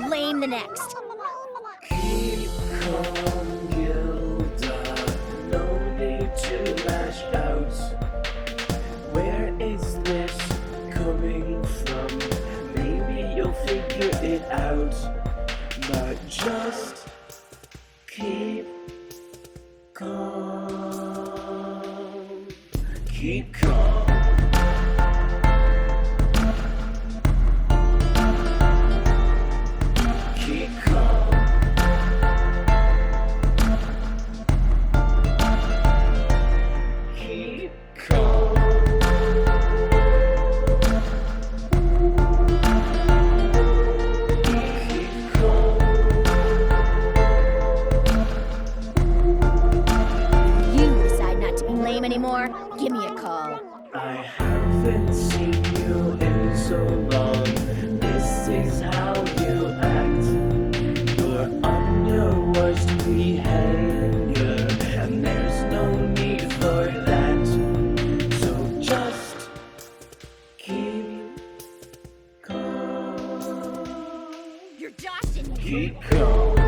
lame the next. Keep calm, Gilda. No need to lash out. Where is this coming from? Maybe you'll figure it out. But just keep calm. Keep calm. Keep calm. Keep calm. Keep calm. You decide not to be lame anymore, give me a call. I haven't seen you in so long. This is how you act. You're on your worst behavior, and there's no need for that. So just keep calm. You're dodging me. Keep calm.